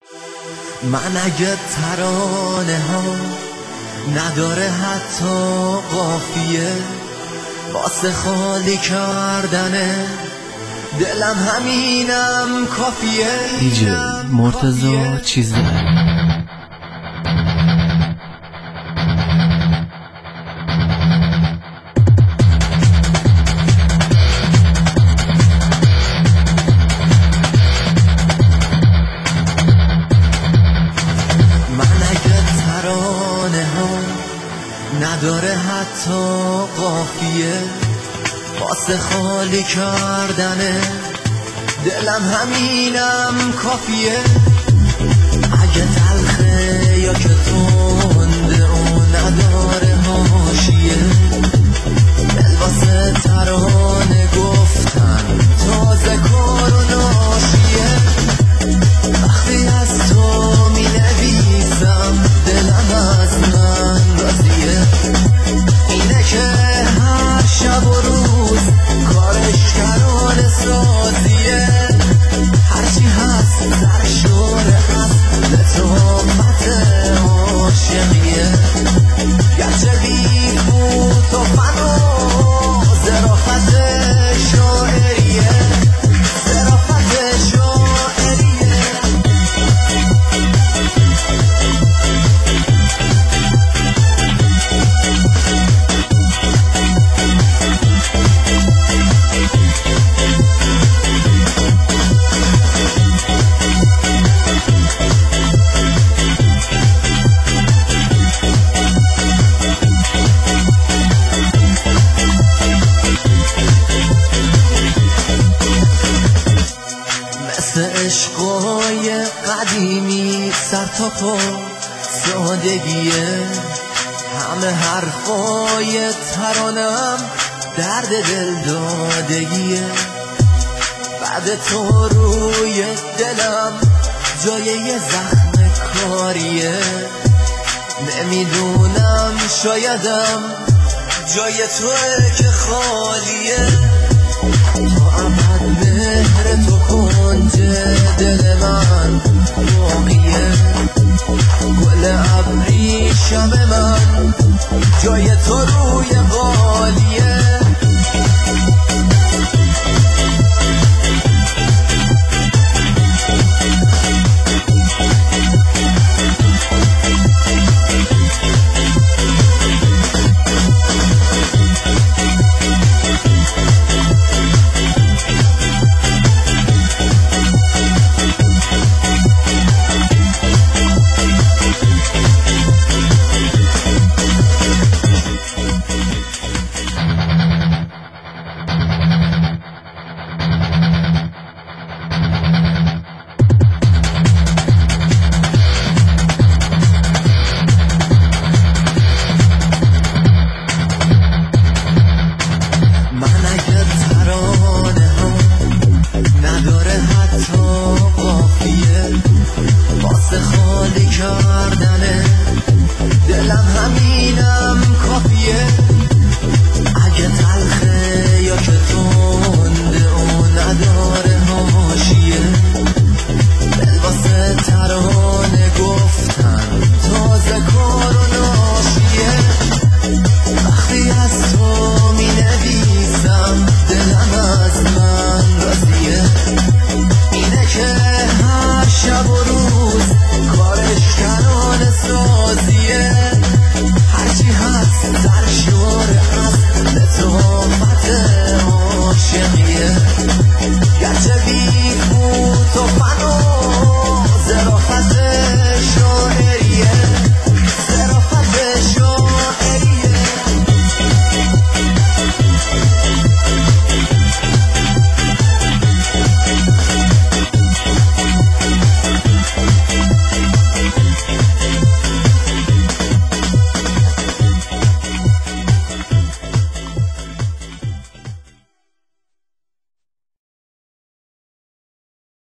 من اگه ترانه ها نداره حتی قافیه، واسه خالی کردنه دلم همینم کافیه. دیجی مرتضی چیزه. نداره حتی قافیه، واسه خالی کردنه دلم همینم کافیه. اگه تلخه یا که تنده و نداره حاشیه، دل واسه ترانه گفتن تازه کار و ناشیه. وقتی از تو می نویسم دلم از من راضیه، اینه که هر شب و روز کارش کرانه سازیه. هرچی هست سرشوره هست لطافت عاشقیه، گرچه بی بود و فنا ظرافت شاعریه، ظرافت شاعریه. عشقای قدیمی سر تا پا سادگیه، همه حرفای ترانم درد دل دادگیه. بعد تو روی دلم جای یه زخم کاریه، نمیدونم شایدم جای توه که خالیه. تو ابد مهر تو کنجه